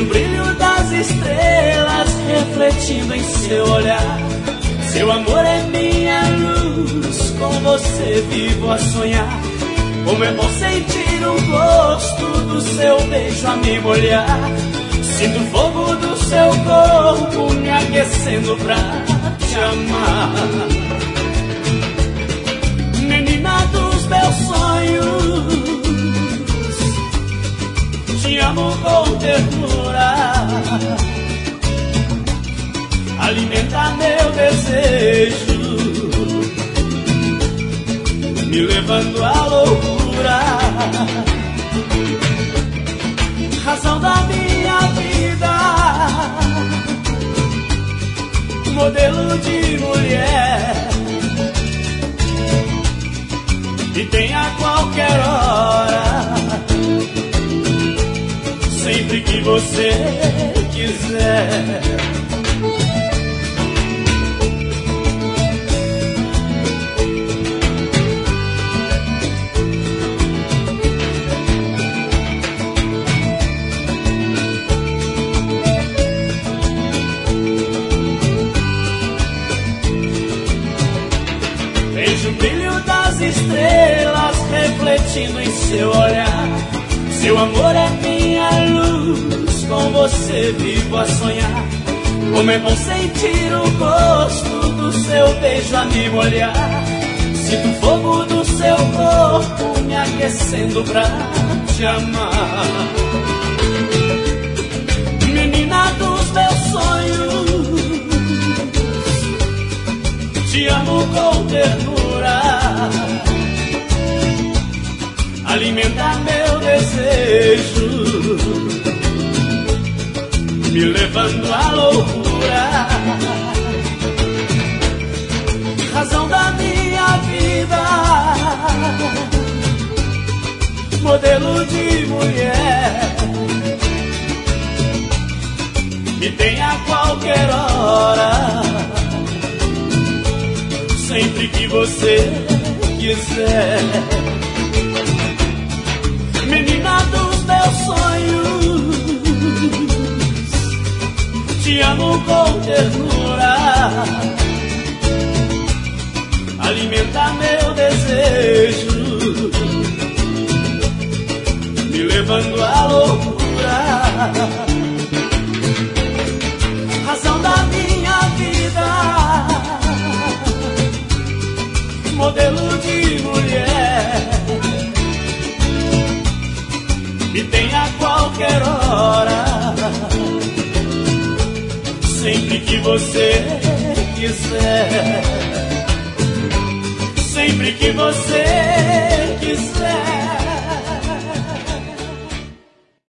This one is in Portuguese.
brilho das estrelas refletindo em seu olhar. Seu amor é minha luz, com você vivo a sonhar. Como é bom sentir o gosto do seu beijo a me molhar. Sinto o fogo do seu corpo me aquecendo pra te amar. Menina dos meus sonhos, te amo com ternura. Alimenta meu desejo, me levando à loucura. Razão da minha vida, modelo de mulher, e tem a qualquer hora, sempre que você quiser. Vejo o brilho das estrelas refletindo em seu olhar. Seu amor é minha luz, com você vivo a sonhar. Como é bom sentir o gosto do seu beijo a me molhar. Sinto o fogo do seu corpo me aquecendo pra te amar. Menina dos meus sonhos, te amo com ternura. Alimenta meu desejo, me levando à loucura. Razão da minha vida, modelo de mulher, me tem a qualquer hora, sempre que você quiser. Menina dos meus sonhos, te amo com ternura. Alimenta meu desejo, me levando à loucura. Razão da minha vida, modelo de mulher, me tem a qualquer hora, sempre que você quiser. Sempre que você quiser.